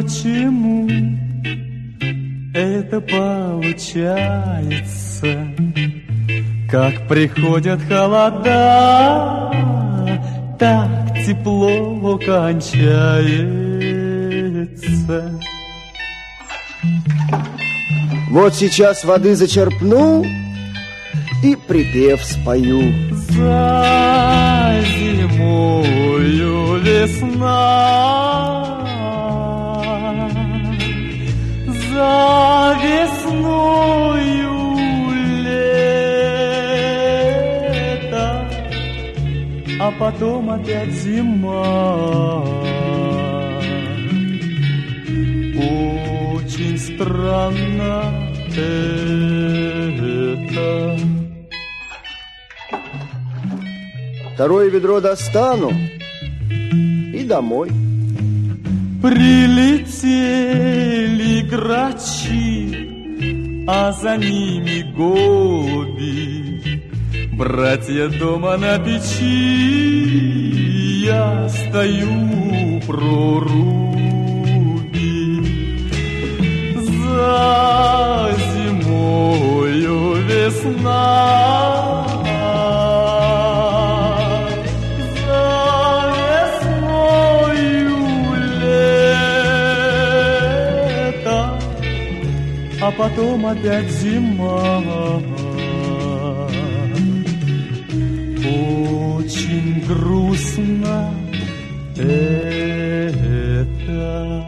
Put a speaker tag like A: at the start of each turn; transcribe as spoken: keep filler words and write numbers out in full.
A: почему это получается? Как приходят холода, так тепло кончается.
B: Вот сейчас воды зачерпну и припев спою.
A: За зимою весна, за весною лето, а потом опять зима. Очень странно это.
B: Второе ведро достану и домой.
A: Прилетели грачи, а за ними голуби. Братья дома на печи, я стою проруби. За зимою весна, а потом опять зима. Очень грустно это.